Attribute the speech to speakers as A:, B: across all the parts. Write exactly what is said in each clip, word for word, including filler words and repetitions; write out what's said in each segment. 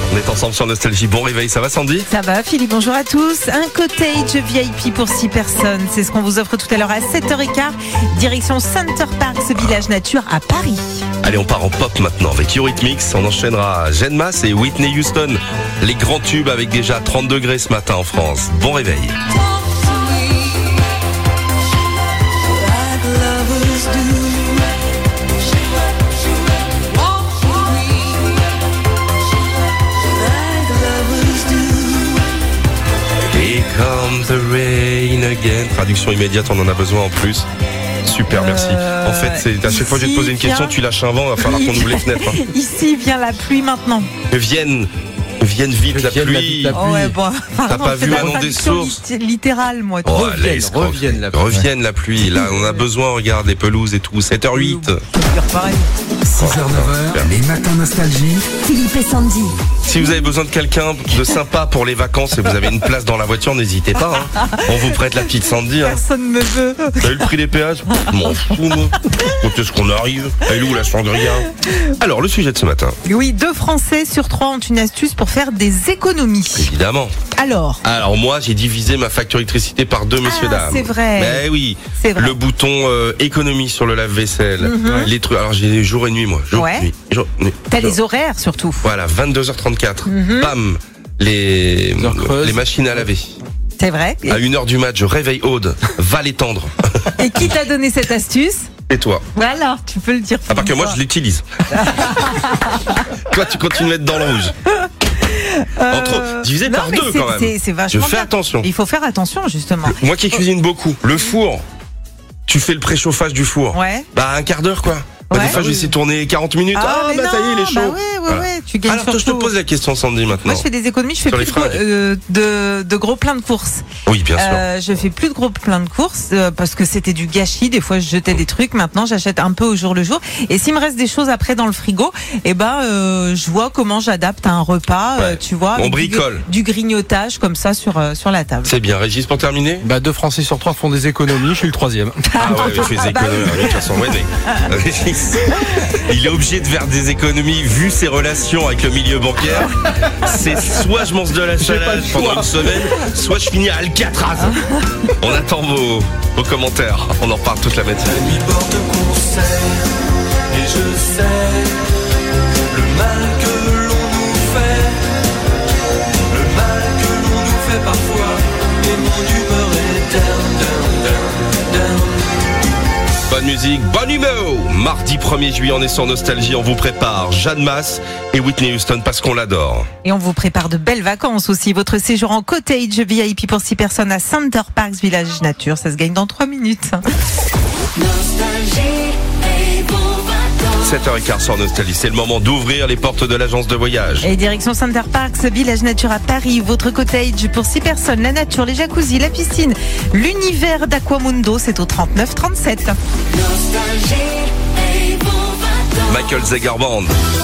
A: On est ensemble sur Nostalgie. Bon réveil, ça va Sandy ?
B: Ça va Philippe, bonjour à tous. Un cottage V I P pour six personnes. C'est ce qu'on vous offre tout à l'heure à sept heures quinze. Direction Center Parcs, village nature à Paris.
A: Allez, on part en pop maintenant avec Eurythmics. On enchaînera Jeanne Masse et Whitney Houston. Les grands tubes avec déjà trente degrés ce matin en France. Bon réveil. Here comes the rain again. Traduction immédiate, on en a besoin en plus. Super, merci.
B: Euh,
A: en fait, c'est à chaque fois que je vais te poser une question, tu lâches un vent, il va falloir qu'on ouvre les fenêtres. Hein.
B: Ici vient la pluie maintenant.
A: Que vienne, vienne vite la
C: Vienne la-
A: pluie.
C: la-
B: Oh ouais, bon,
A: T'as
B: pardon,
A: pas
B: c'est
A: vu
B: la
A: un nom des
B: traduction
A: sources
B: lit- littérale, moi. tu
A: Oh,
B: vois.
A: allez,
C: Revienne, revienne la pluie.
A: Revienne la pluie. Là, on a besoin, regarde, les pelouses et tout. sept heures huit.
B: Je veux dire pareil.
D: six heures neuf heures, les matins nostalgie.
E: Philippe et Sandy.
A: Si vous avez besoin de quelqu'un de sympa pour les vacances et vous avez une place dans la voiture, n'hésitez pas. Hein. On vous prête la petite Sandy. Hein.
B: Personne me veut.
A: T'as eu le prix des péages ? Je m'en fous, moi. Quand est-ce qu'on arrive ? Elle est où la sangria ? Alors, le sujet de ce matin.
B: Oui, deux Français sur trois ont une astuce pour faire des économies.
A: Évidemment.
B: Alors,
A: Alors moi, j'ai divisé ma facture électricité par deux, messieurs,
B: Ah,
A: dames.
B: c'est vrai.
A: Mais oui.
B: c'est vrai.
A: Le bouton euh, économie sur le lave-vaisselle.
B: Mhm.
A: Les trucs. Alors j'ai jour et nuit, moi. Jour,
B: Ouais.
A: nuit, jour, nuit.
B: T'as
A: Jour.
B: les horaires surtout.
A: Voilà, vingt-deux heures trente-quatre.
B: Mhm.
A: Bam. Les,
C: heures creuses.
A: les machines à laver.
B: C'est vrai. Et,
A: À une heure du match, je réveille Aude. Va l'étendre.
B: et qui t'a donné cette astuce ?
A: Et toi ?
B: Voilà, tu peux le dire.
A: À part que moi, je l'utilise. Toi, tu continues à être dans le rouge. Entre, divisé
B: Euh, non,
A: par
B: mais
A: deux
B: c'est-
A: quand même.
B: c'est- c'est
A: Je
B: vachement
A: fais
B: bien.
A: attention.
B: Il faut faire attention justement.
A: Moi qui cuisine beaucoup, le four, tu fais le préchauffage du four.
B: Ouais.
A: Bah un quart d'heure quoi. Bah,
B: Ouais.
A: des fois je vais essayer de tourner quarante minutes. Ah,
B: mais
A: bah ça y est, il est
B: non,
A: chaud.
B: Bah ouais, ouais,
A: Voilà.
B: ouais. Tu gagnes
A: Alors
B: surtout.
A: je te pose la question Sandy maintenant.
B: Moi, je fais des économies. Je fais
A: Sur
B: plus
A: les
B: de gros,
A: fringues.
B: euh, de, de gros plein de courses.
A: Oui bien sûr.
B: Euh, je fais plus de gros plein de courses euh, parce que c'était du gâchis. Des fois, je jetais des trucs. Maintenant, j'achète un peu au jour le jour. Et s'il me reste des choses après dans le frigo, eh ben, euh, je vois comment j'adapte à un repas. euh,
A: Ouais.
B: tu vois,
A: On
B: avec
A: bricole.
B: Du, du grignotage comme ça sur euh, sur la table.
A: C'est bien. Régis pour terminer.
C: Bah, deux Français sur trois font des économies, je suis le troisième.
A: Ah ouais, je fais des économies. De toute façon, ouais, mais Régis, il est obligé de faire des économies vu ses relations avec le milieu bancaire. C'est soit je mange de la salade pendant une semaine, soit je finis à Alcatraz. On attend vos, vos commentaires. On en reparle toute la matinée.
F: Nuit porte conseil, et je sais le mal que l'on nous fait, le mal que l'on nous fait parfois, et mon humeur est down, down, down, down.
A: Bonne musique, bonne humeur. Mardi premier juillet, on est sur Nostalgie. On vous prépare Jeanne Masse et Whitney Houston parce qu'on l'adore.
B: Et on vous prépare de belles vacances aussi. Votre séjour en cottage V I P pour six personnes à Center Parcs, village nature. Ça se gagne dans trois minutes.
A: sept heures quinze sur Nostalgie. C'est le moment d'ouvrir les portes de l'agence de voyage.
B: Et direction Center Parcs, village nature à Paris. Votre cottage pour six personnes. La nature, les jacuzzis, la piscine. L'univers d'Aquamundo, c'est au trente-neuf trente-sept.
A: Michael Zegerband.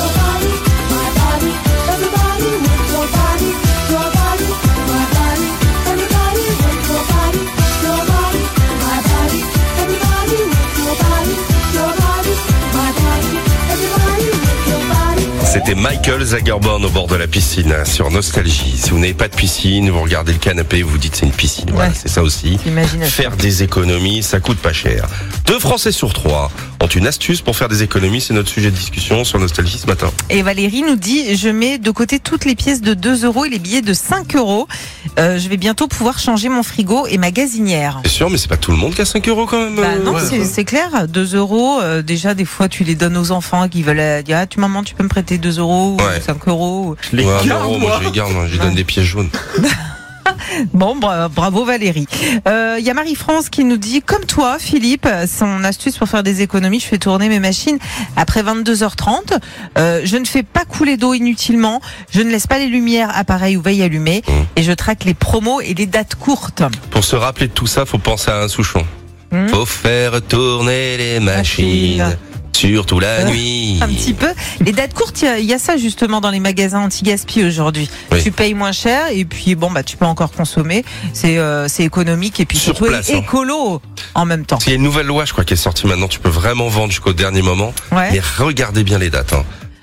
A: C'était Michael Zegerband au bord de la piscine sur Nostalgie. Si vous n'avez pas de piscine, vous regardez le canapé, vous dites c'est une piscine. Voilà,
B: Ouais.
A: c'est ça aussi.
B: T'imagines ça.
A: Faire des économies, ça coûte pas cher. Deux Français sur trois ont une astuce pour faire des économies. C'est notre sujet de discussion sur Nostalgie ce matin.
B: Et Valérie nous dit, je mais de côté toutes les pièces de deux euros et les billets de cinq euros. Euh, je vais bientôt pouvoir changer mon frigo et ma gazinière.
A: C'est sûr, mais c'est pas tout le monde qui a cinq euros quand même.
B: Bah non,
A: Ouais.
B: c'est, c'est clair. deux euros, euh, déjà, des fois, tu les donnes aux enfants qui veulent euh, dire, ah, tu maman, tu peux me prêter deux euros
A: Ouais.
B: ou cinq euros.
A: Ouais, un euro, moi je les garde, moi, je les donne des pièces jaunes.
B: Bon, bra- bravo Valérie. Il euh, y a Marie-France qui nous dit, comme toi, Philippe, son astuce pour faire des économies, je fais tourner mes machines après vingt-deux heures trente. Euh, je ne fais pas couler d'eau inutilement. Je ne laisse pas les lumières, appareils ou veille allumées.
A: Mmh.
B: Et je traque les promos et les dates courtes.
A: Pour se rappeler de tout ça, faut penser à un Souchon.
B: Mmh.
A: Faut faire tourner les machines.
B: Machine.
A: Surtout la
B: Euh,
A: nuit.
B: Un petit peu. Les dates courtes, il y a- il y, a ça justement dans les magasins anti-gaspi aujourd'hui.
A: Oui.
B: Tu payes moins cher et puis bon bah tu peux encore consommer. C'est euh, c'est économique et puis
A: Sur
B: surtout
A: place, hein.
B: écolo en même temps.
A: Il y a une nouvelle loi, je crois, qui est sortie maintenant. Tu peux vraiment vendre jusqu'au dernier moment.
B: Ouais.
A: Mais regardez bien les dates. Hein.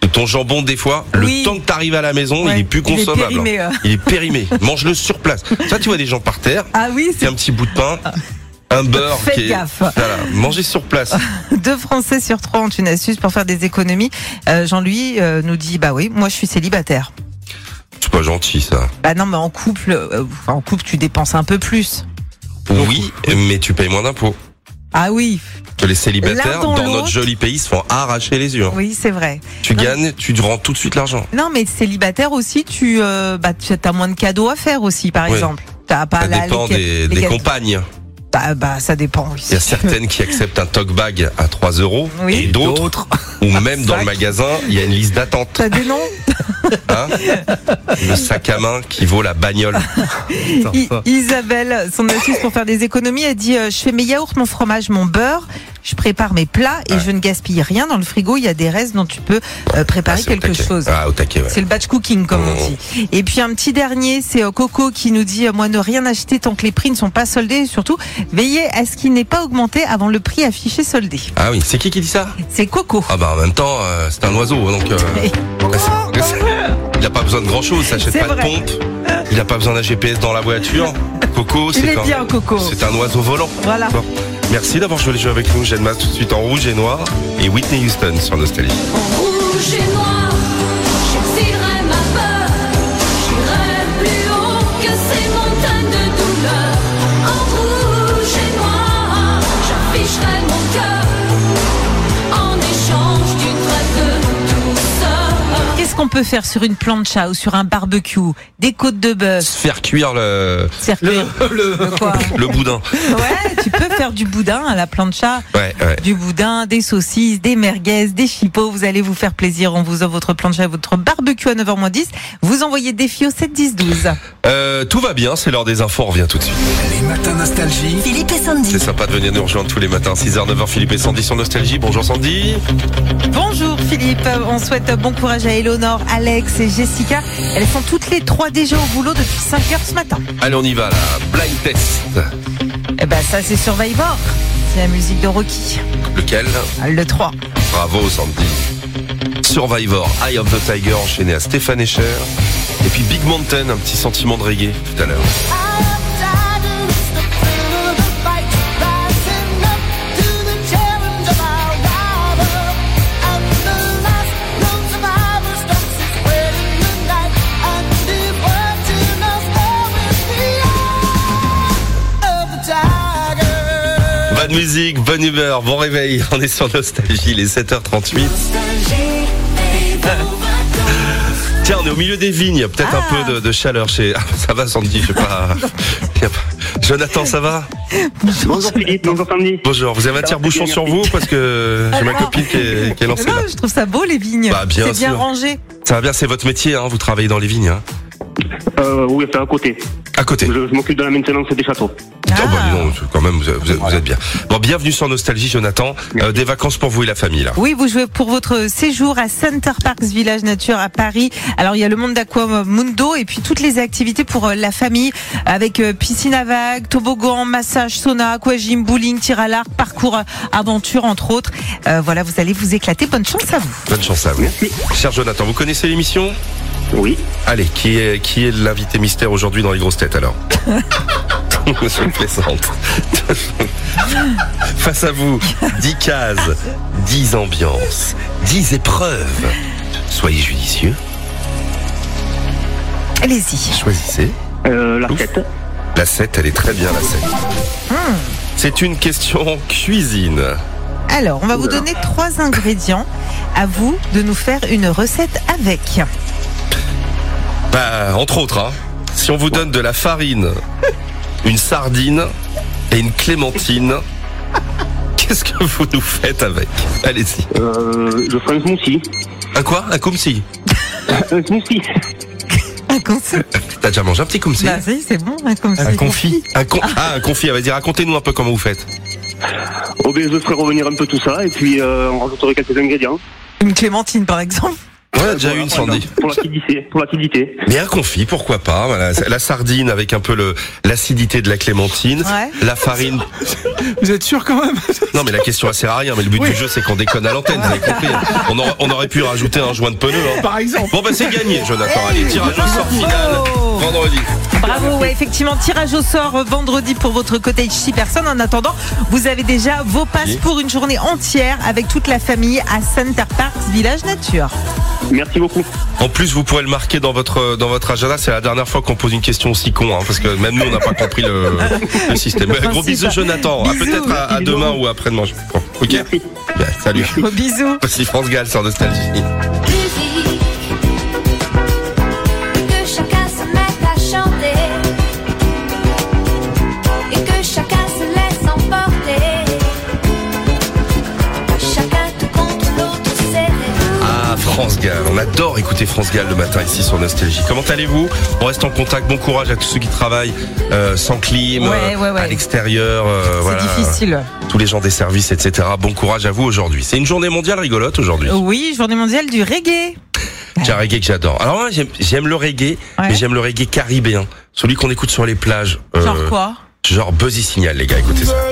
A: Ton jambon, des fois,
B: Oui.
A: le temps que t'arrives à la maison,
B: Ouais,
A: il est plus
B: il est
A: consommable.
B: périmé,
A: hein.
B: euh.
A: Il est périmé. Mange-le sur place. Ça, tu vois des gens par terre,
B: Ah oui,
A: c'est un petit bout de pain, un beurre
B: Faites
A: qui est...
B: gaffe.
A: Voilà, mangez sur place.
B: deux Français sur trois ont une astuce pour faire des économies. Euh, Jean-Louis euh, nous dit, bah oui, moi je suis célibataire.
A: C'est pas gentil, ça.
B: Bah non, mais en couple, euh, enfin, en couple, tu dépenses un peu plus.
A: Oui, mais tu payes moins d'impôts.
B: Ah oui,
A: Que les célibataires,
B: L'un dans
A: dans
B: l'autre.
A: notre joli pays, se font arracher les yeux. hein.
B: oui, c'est vrai.
A: Tu
B: Non.
A: gagnes, tu te rends tout de suite l'argent.
B: Non, mais célibataire aussi, tu, euh, bah, tu as moins de cadeaux à faire aussi, par
A: Oui.
B: exemple. T'as pas
A: Ça
B: là,
A: dépend
B: les,
A: des,
B: les
A: des
B: cadeaux.
A: compagnes.
B: Bah, bah, ça dépend. Oui.
A: Il y a certaines qui acceptent un talk bag à trois euros
B: Oui.
A: et d'autres, ou même dans le magasin, il y a une liste d'attente.
B: T'as des noms.
A: Hein le sac à main qui vaut la bagnole.
B: I- Isabelle, son astuce pour faire des économies, elle dit euh, je fais mes yaourts, mon fromage, mon beurre, je prépare mes plats et
A: Ouais.
B: je ne gaspille rien. Dans le frigo, il y a des restes dont tu peux euh, préparer
A: Ah, c'est au
B: quelque
A: taquet.
B: chose.
A: Ah, au taquet, ouais.
B: C'est le batch cooking, comme on
A: Oh.
B: dit. Et puis un petit dernier, c'est euh, Coco qui nous dit euh, moi, ne rien acheter tant que les prix ne sont pas soldés. Et surtout, veillez à ce qu'il n'ait pas augmenté avant le prix affiché soldé.
A: Ah oui, c'est qui qui dit ça?
B: C'est Coco.
A: Ah bah en même temps, euh, c'est un oiseau, donc euh, il a pas besoin de grand chose, ça achète
B: C'est
A: pas
B: vrai.
A: de pompe, il a pas besoin d'un G P S dans la voiture. Coco,
B: Il
A: c'est
B: est
A: quand
B: bien, Coco.
A: c'est un oiseau volant.
B: Voilà.
A: Bon. Merci d'avoir joué le jeu avec nous. Jeanne Masse tout de suite en rouge et noir et Whitney Houston sur Nostalgie.
E: En rouge et noir, j'exilerai ma peur. J'irai plus haut que ces montagnes de douleur. En rouge et noir, j'afficherai mon cœur. En échange d'une trêve de douceur.
B: Qu'est-ce qu'on peut faire sur une plancha ou sur un barbecue? Des côtes de bœuf,
A: Se faire cuire le
B: circuler.
C: Le,
B: De quoi?
A: le boudin.
B: Ouais, tu peux faire du boudin à la plancha.
A: Ouais, ouais.
B: Du boudin, des saucisses, des merguez, des chipots. Vous allez vous faire plaisir. On vous offre votre plancha et votre barbecue à neuf heures moins dix. Vous envoyez défi au sept dix douze.
A: Euh, tout va bien, c'est l'heure des infos, on revient tout de suite.
D: Les matins nostalgie.
E: Philippe et Sandy.
A: C'est sympa de venir nous rejoindre tous les matins, six heures, neuf heures, Philippe et Sandy sur Nostalgie. Bonjour Sandy.
B: Bonjour Philippe. On souhaite bon courage à Eleonore, Alex et Jessica. Elles sont toutes les trois déjà au boulot depuis cinq heures ce matin.
A: Allez, on y va là. Blind test.
B: Eh ben, ça, c'est Survivor. C'est la musique de Rocky.
A: Lequel?
B: Le trois.
A: Bravo Sandy. Survivor, Eye of the Tiger enchaîné à Stéphane Escher. Et puis Big Mountain, un petit sentiment de reggae tout à l'heure. Bonne musique, bonne humeur, bon réveil. On est sur Nostalgie, les sept heures trente-huit. Tiens, on est au milieu des vignes, peut-être
B: Ah.
A: un peu de, de chaleur chez... Ah, ça va Sandy, je sais pas... y a pas- Jonathan, ça va?
G: Bonjour Philippe, bonjour Sandy.
A: Bonjour, vous avez un tire-bouchon sur vous? Parce que j'ai ma copine qui est, qui est lancée
B: Non,
A: là.
B: je trouve ça beau, les vignes.
A: Bah, bien
B: c'est bien
A: sûr.
B: rangé.
A: Ça va bien, c'est votre métier, hein, vous travaillez dans les vignes. Hein.
G: Euh, oui, c'est à côté.
A: À côté.
G: Je, je m'occupe de la maintenance des châteaux.
A: Oh, bah, dis donc, quand même, vous, êtes- vous êtes- vous êtes bien. Bon, bienvenue sur Nostalgie, Jonathan. Euh, des vacances pour vous et la famille, là.
B: Oui, vous jouez pour votre séjour à Center Parks Village Nature à Paris. Alors, il y a le monde d'Aquamundo et puis toutes les activités pour euh, la famille avec euh, piscine à vagues, toboggan, massage, sauna, aquagym, bowling, tir à l'arc, parcours euh, aventure, entre autres. Euh, voilà, vous allez vous éclater. Bonne chance à vous.
A: Bonne chance à vous. Cher Jonathan, vous connaissez l'émission?
G: Oui.
A: Allez, qui est, qui est l'invité mystère aujourd'hui dans les grosses têtes, alors? Je plaisante. Face à vous, dix cases, dix ambiances, dix épreuves. Soyez judicieux,
B: Allez-y.
A: choisissez.
G: Euh, la
A: Ouf.
G: sept.
A: La sept, elle est très bien, la sept. C'est une question cuisine.
B: Alors, on va vous
G: Oula.
B: donner trois ingrédients. À vous de nous faire une recette avec.
A: Bah, entre autres, hein. Si on vous donne de la farine, une sardine et une clémentine, qu'est-ce que vous nous faites avec? Allez-y.
G: Euh, je ferai un smoothie.
A: Un quoi? Un kumsi?
G: Un smoothie.
B: Un conseil.
A: T'as déjà mangé un petit kumsi?
B: Bah, ça y est, c'est bon, un conseil.
C: Un confit.
A: Un con... Ah, un confit. Vas-y, racontez-nous un peu comment vous faites.
G: Oh ben, je ferai revenir un peu tout ça et puis euh, on rajouterait quelques ingrédients.
B: Une clémentine, par exemple.
A: Ouais, On a déjà eu une Sandy.
G: Pour l'acidité. Pour l'acidité.
A: Mais un confit, pourquoi pas. Voilà. La sardine avec un peu le l'acidité de la clémentine,
B: Ouais.
A: la farine.
C: Vous êtes sûr quand même?
A: Non, mais la question elle sert à rien. Mais le but
C: Oui.
A: du jeu, c'est qu'on déconne à l'antenne. Vous avez compris. On aurait, on aurait pu rajouter un joint de pneu. Hein.
C: Par exemple.
A: Bon, bah c'est gagné, Jonathan. Allez, tirage au sort final vendredi.
B: Bravo, ouais, effectivement, tirage au sort euh, vendredi pour votre cottage six personnes. En attendant, vous avez déjà vos passes
A: Oui.
B: pour une journée entière avec toute la famille à Center Parks Village Nature.
G: Merci beaucoup.
A: En plus, vous pourrez le marquer dans votre dans votre agenda. C'est la dernière fois qu'on pose une question aussi con, hein, parce que même nous, on n'a pas compris le, le système.
B: Le
A: Gros
B: principe.
A: bisous, Jonathan. À
B: Bisous.
A: peut-être à, à demain ou après-demain. je crois. Ok.
G: Merci.
A: Bien, salut.
B: Gros bisous.
A: Voici France Gall sur Nostalgie.
E: Musique, que chacun se mette à chanter et que chacun se laisse emporter. Chacun tout contre l'autre, c'est
A: Ah, France Gall. On adore écouter France Gall le matin ici sur Nostalgie. Comment allez-vous? On reste en contact. Bon courage à tous ceux qui travaillent euh, sans clim,
B: Ouais, ouais, ouais.
A: à l'extérieur. euh,
B: C'est
A: voilà.
B: difficile.
A: Tous les gens des services, et cetera. Bon courage à vous aujourd'hui. C'est une journée mondiale rigolote aujourd'hui.
B: Oui, journée mondiale du reggae.
A: J'ai un reggae que j'adore. Alors moi, j'aime, j'aime le reggae,
B: Ouais.
A: mais j'aime le reggae caribéen. Celui qu'on écoute sur les plages. Euh,
B: Genre quoi?
A: Genre Buzzy Signal, les gars, écoutez ça.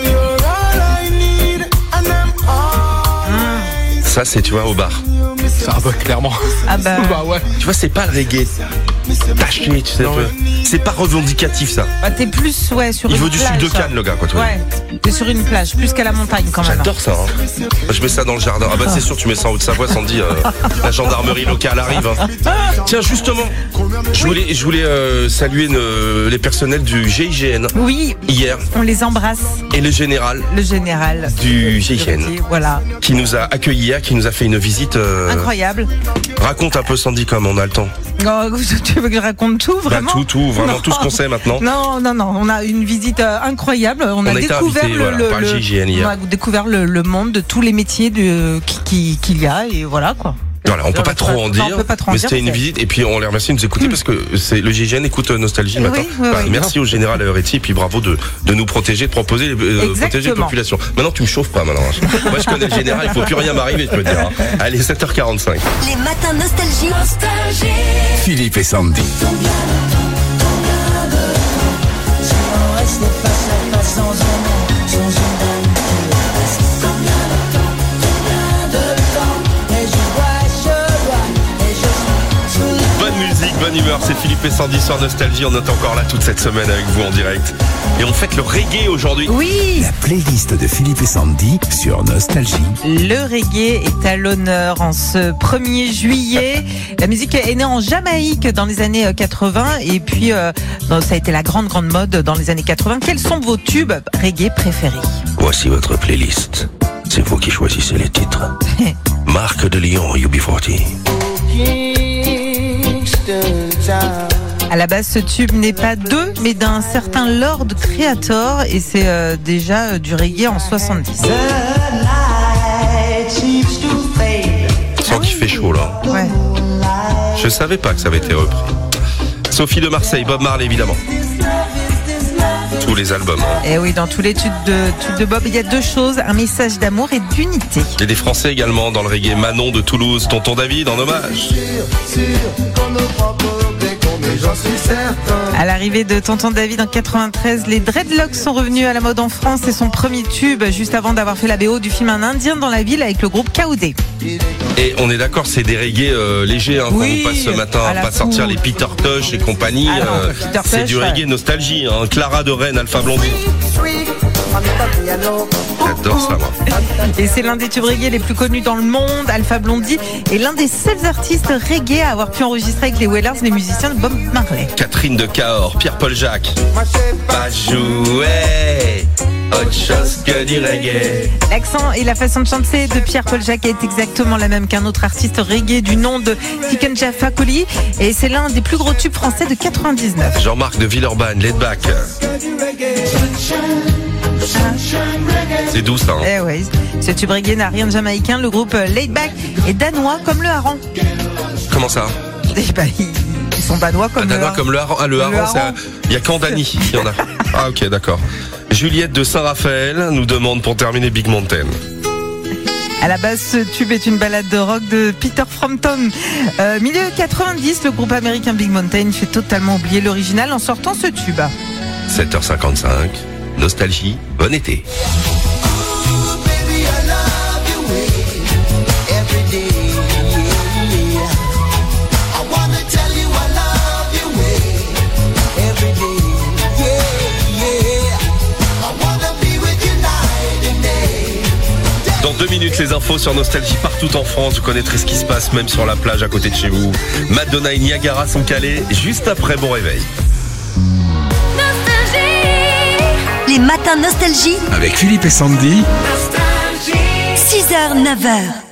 A: Ça, c'est, tu vois, au bar.
C: Ça va clairement.
B: Ah bah,
C: Bah ouais.
A: Tu vois, c'est pas le reggae taché, tu sais, un peu. C'est pas revendicatif, ça.
B: bah, t'es plus ouais, sur
A: Il
B: une
A: veut du
B: plage.
A: sucre de canne, le gars, quoi, tu vois.
B: Ouais, t'es sur une plage, plus qu'à la montagne quand même.
A: J'adore ça, hein. Moi, je mets ça dans le jardin. Ah bah c'est sûr, tu mets ça en Haute-Savoie, Sandy. Euh, la gendarmerie locale arrive. Hein. Tiens, justement, je voulais, je voulais euh, saluer euh, les personnels du G I G N
B: Oui,
A: hier
B: on les embrasse,
A: et le général
B: le général.
A: du G I G N
B: Voilà,
A: qui nous a accueillis hier, qui nous a fait une visite. euh,
B: incroyable.
A: Raconte un peu, Sandy, comme on a le temps.
B: Oh, tu veux que je raconte tout,
A: Bah,
B: vraiment?
A: tout, tout, vraiment
B: Non.
A: tout ce qu'on sait maintenant.
B: Non, non, non, on a une visite euh, incroyable. On,
A: On
B: a,
A: a été
B: découvert
A: invité,
B: le,
A: voilà,
B: le-
A: par le
B: le-
A: G I G N
B: on
A: hier.
B: a découvert le, le monde de tous les métiers de, qui- qui- qu'il y a et voilà quoi.
A: Voilà, on peut pas trop en
B: Non,
A: dire,
B: on peut pas trop en
A: mais
B: dire,
A: c'était une
B: c'est-
A: visite et puis on les remercie de nous écouter parce que c'est le G I G N écoute euh, Nostalgie le
B: Oui,
A: matin.
B: oui,
A: Bah,
B: oui.
A: merci au général Aretti et puis bravo de, de nous protéger, de proposer, euh, protéger la
B: Exactement.
A: population. Maintenant tu me chauffes pas maintenant. Moi je connais le général, il faut plus rien m'arriver, je peux te dire. hein. Allez, sept heures quarante-cinq.
E: Les matins nostalgie. Nostalgie.
D: Philippe et Sandy.
A: Bonne musique, bonne humeur, c'est Philippe et Sandy sur Nostalgie. On est encore là toute cette semaine avec vous en direct. Et on fête le reggae aujourd'hui.
B: Oui,
D: La playlist de Philippe et Sandy sur Nostalgie.
B: le reggae est à l'honneur en ce premier juillet. La musique est née en Jamaïque dans les années quatre-vingts et puis euh, ça a été la grande grande mode dans les années quatre-vingts. Quels sont vos tubes reggae préférés?
A: Voici votre playlist. C'est vous qui choisissez les titres. Marc de Lyon, U B quarante.
B: À la base, ce tube n'est pas d'eux, mais d'un certain Lord Creator, et c'est euh, déjà euh, du reggae en soixante-dix.
A: Sans qu'il fait chaud là.
B: Ouais.
A: Je savais pas que ça avait été repris. Sophie de Marseille, Bob Marley évidemment. Tous les albums. hein.
B: Et oui, dans tous les tubes de, tubes de Bob, il y a deux choses, un message d'amour et d'unité.
A: Il y a des Français également dans le reggae. Manon de Toulouse, Tonton David en hommage.
B: À l'arrivée de Tonton David en quatre-vingt-treize, les dreadlocks sont revenus à la mode en France. C'est son premier tube, juste avant d'avoir fait la B O du film Un Indien dans la ville avec le groupe K O D.
A: Et on est d'accord, c'est des reggae euh, légers hein,
B: Oui,
A: qu'on vous passe ce matin,
B: à la
A: pas sortir
B: cool.
A: les Peter Tosh et compagnie.
B: Ah non,
A: euh,
B: Peter
A: c'est
B: Tosh,
A: du reggae
B: ouais.
A: nostalgie. Hein. Clara de Rennes, Alpha Blondie. J'adore ça, moi.
B: Et c'est l'un des tubes reggae les plus connus dans le monde, Alpha Blondie, est l'un des seuls artistes reggae à avoir pu enregistrer avec les Wailers, les musiciens de Bob Marley.
A: Catherine de Cahors, Pierre-Paul Jacques. Pas jouer autre chose que du reggae.
B: L'accent et la façon de chanter de Pierre-Paul Jacques est exactement la même qu'un autre artiste reggae du nom de Tikenja Fakoli, et c'est l'un des plus gros tubes français de quatre-vingt-dix-neuf.
A: Jean-Marc de Villeurbanne, Laid Back. C'est doux ça. Hein.
B: Eh ouais, ce tube reggae n'a rien de jamaïcain, le groupe Laid Back est danois comme le hareng.
A: Comment ça?
B: Eh ben, ils ils sont danois comme
A: Ah,
B: le
A: danois
B: hareng.
A: comme le hareng. Ah, le
B: Le
A: hareng, c'est
B: hareng.
A: un- il y a qu'en Dany qu'il y en a. Ah ok, d'accord. Juliette de Saint-Raphaël nous demande pour terminer Big Mountain.
B: À la base, ce tube est une balade de rock de Peter Frampton. Euh, milieu quatre-vingt-dix, le groupe américain Big Mountain fait totalement oublier l'original en sortant ce tube.
A: sept heures cinquante-cinq, Nostalgie, bon été. Dans deux minutes, les infos sur Nostalgie partout en France. Vous connaîtrez ce qui se passe même sur la plage à côté de chez vous. Madonna et Niagara sont calés juste après Bon Réveil.
H: Les matins Nostalgie
D: Avec Philippe et Sandy.
H: six heures neuf heures.